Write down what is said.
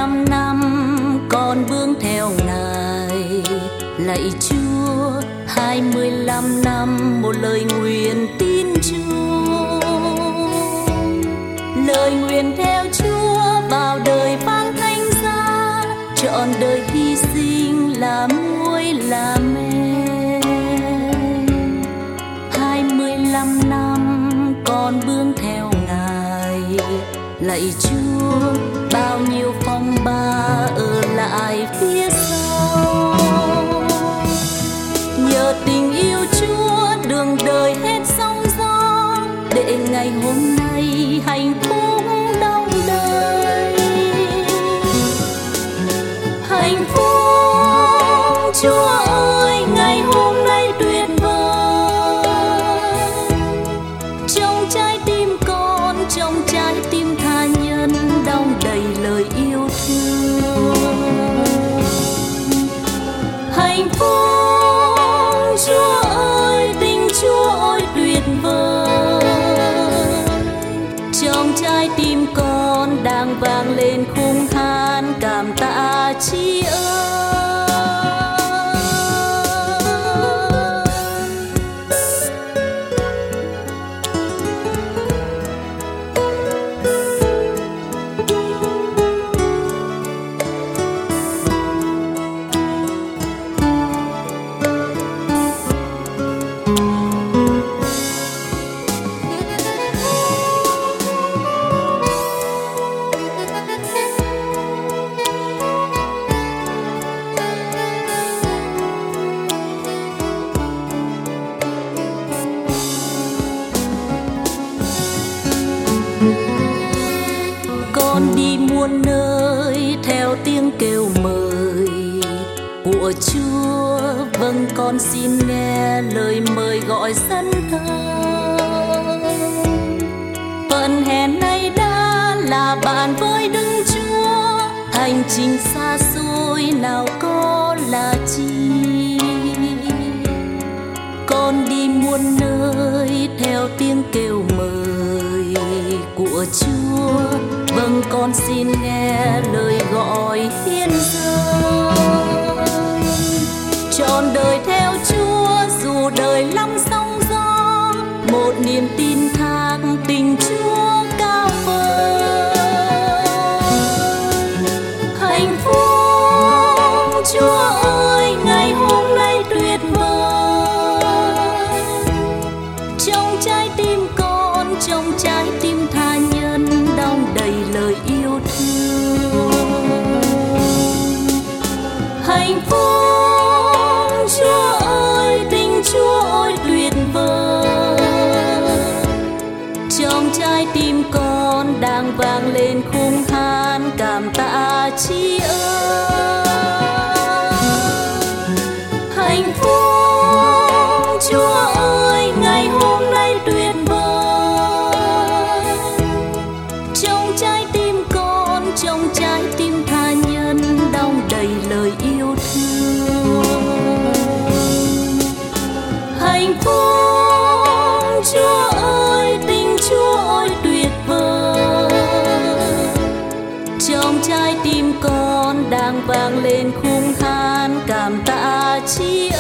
25 năm con bước theo Ngài, lạy Chúa 25 năm một lời nguyện tin Chúa. Lời nguyện theo Chúa vào đời vang thanh giá, trọn đời hy sinh là muối là mê. 25 năm con bước theo Ngài, lạy Chúa bao nhiêu phong ba ở lại phía sau. Nhờ tình yêu Chúa đường đời hết sóng gió, để ngày hôm nay hạnh phúc đong đầy. Hạnh phúc Chúa ơi, ngày hôm nay tuyệt vời. Trong trái tim con, trong trái tim tha nhân đong đầy lời yêu thương. Hạnh phúc Chúa ơi, tình Chúa ơi tuyệt vời. Trong trái tim con đang vang lên khung hát cảm tạ tri ân. Con đi muôn nơi theo tiếng kêu mời của Chúa, vâng con xin nghe lời mời gọi dẫn thân. Phận hẹn này đã là bạn với Đức Chúa, hành trình xa xôi nào có là chi. Con đi muôn nơi theo tiếng kêu mời của Chúa, vâng con xin nghe lời gọi hiến dâng. Trọn đời theo Chúa dù đời lắm sóng gió, một niềm tin thác tình Chúa cao vời. Hạnh phúc Chúa ơi, ngày hôm nay tuyệt vời. Trong trái tim con, trong trái tim tha nhân đong đầy lời yêu thương. Hạnh phúc Chúa ơi, tình Chúa ơi tuyệt vời. Trong trái tim con đang vang lên khung hát cảm tạ tri ân. Hạnh phúc Chúa ơi, ngày hôm nay tuyệt vời. Trong trái tim con, trong trái tim tha nhân đong đầy lời yêu thương. Hạnh phúc Chúa ơi, tình Chúa ơi tuyệt vời. Trong trái tim con đang vang lên khung hát cảm tạ tri